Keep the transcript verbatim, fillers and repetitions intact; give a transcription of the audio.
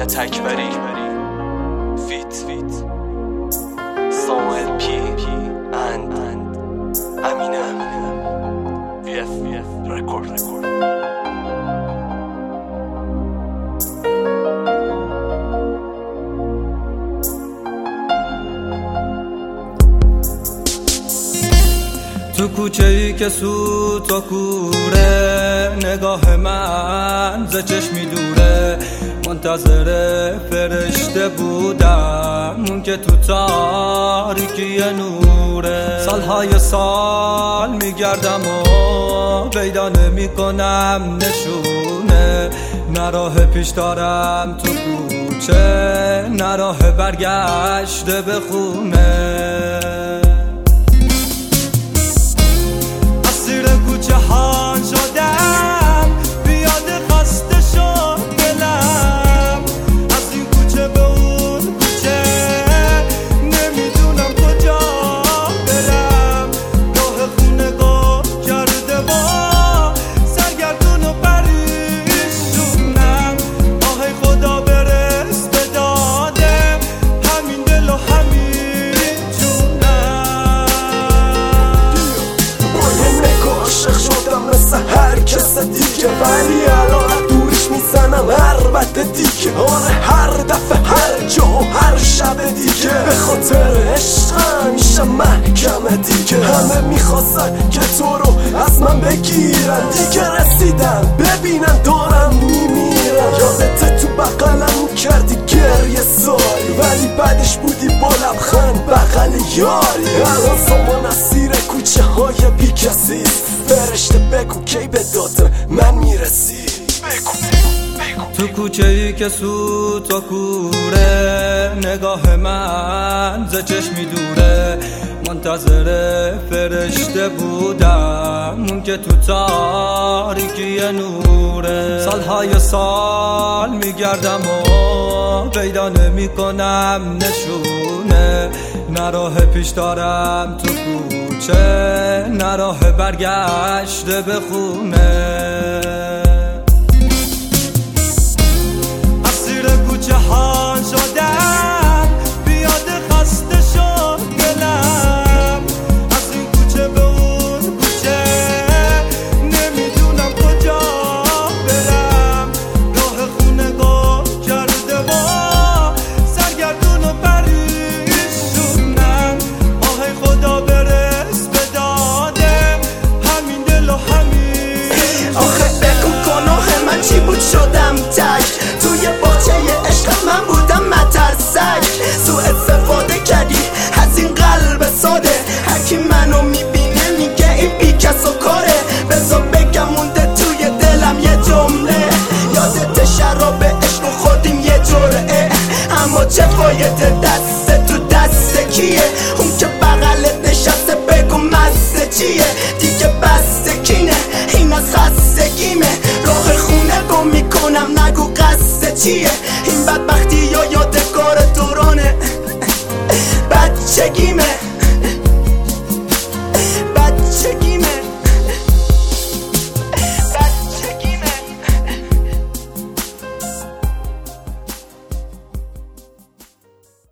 حجت اکبری فیت فیت ساموئل پی اند امینم وی اف وی اف رکورد رکورد تو کوچه ای که سوت و کوره، نگاه من ز چشمی دوره. منتظر فرشته بودم اون که تو تاریکی نوره. سالهای سال میگردم و پیدا نمی کنم نشونه. نه راه پیش دارم تو کوچه، نه راه برگشته به خونه. جهان شدم بیاد خسته شد دلم، از این کوچه به اون کوچه نمیدونم کجا برم. راه خونه گم کرده با سرگردون و پریشونم. آهای خدا برس به داده همین دل و همین جونم. عاشق شدم مثل هر کس دیگه، ولی الان دورش میزنم هر بد دیگه. آره هر دفعه هر جا و هر شب دیگه، به خاطر عشق همیشه محکمه دیگه. همه میخواستن که تو رو از من بگیرن، دیگه رسیدن ببینن دارم میمیرم. یادت تو بغلم کردی گریه ساری، ولی بعدش بودی با لبخند بغل یاری. الان سامان اسیر کوچه های بی کسی، فرشته بگو کی به داد من میرسی. بگو بگو تو کوچه ای که سوت و کوره، نگاه من ز چشمی دوره. منتظر فرشته بودم اون که تو تاریکی نوره. سالهای سال میگردم و پیدا نمی کنم نشونه. نه راه پیش دارم تو کوچه، نه راه برگشته به خونه. اسیر کوچه ها شدم بیاد خسته شد دلم، از این کوچه به اون کوچه نمیدونم کجا برم. راه خونه گم کرده با سرگردون و پریشونم. آهای خدا برس به داده همین دل و همین. آخه بگو گناه من چی بود شدم تک توی باغچه عشق من بودم مترسک. سوء استفاده کردی از این قلب ساده، هرکی منو میبینه میگه این بی کس و کاره. بذار بگم مونده توی دلم یه جمله، یادت شراب عشق خوردیم یه جرعه. اما چه فایده دست تو دست کیه؟ اون که بغلت نشسته بگو مزه چیه؟ دیگه بسته کینه این از خستگیمه. راه خونه گم میکنم نگو قصد چیه؟